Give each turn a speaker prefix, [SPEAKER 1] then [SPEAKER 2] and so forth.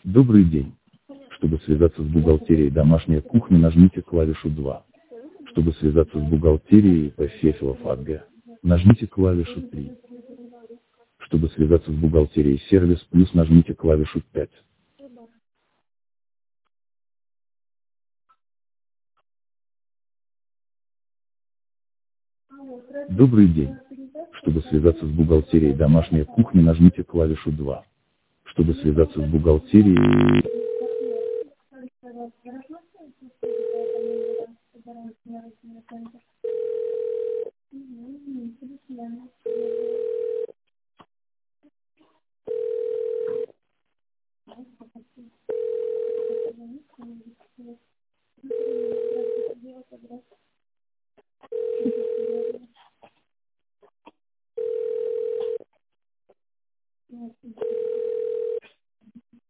[SPEAKER 1] Добрый день. Чтобы связаться с бухгалтерией домашняя кухня, нажмите клавишу 2. Чтобы связаться с бухгалтерией Пассефилов АГ, нажмите клавишу 3. Чтобы связаться с бухгалтерией сервис плюс, нажмите клавишу 5. Добрый день. Чтобы связаться с бухгалтерией домашняя кухня, нажмите клавишу 2. Чтобы связаться с бухгалтерией...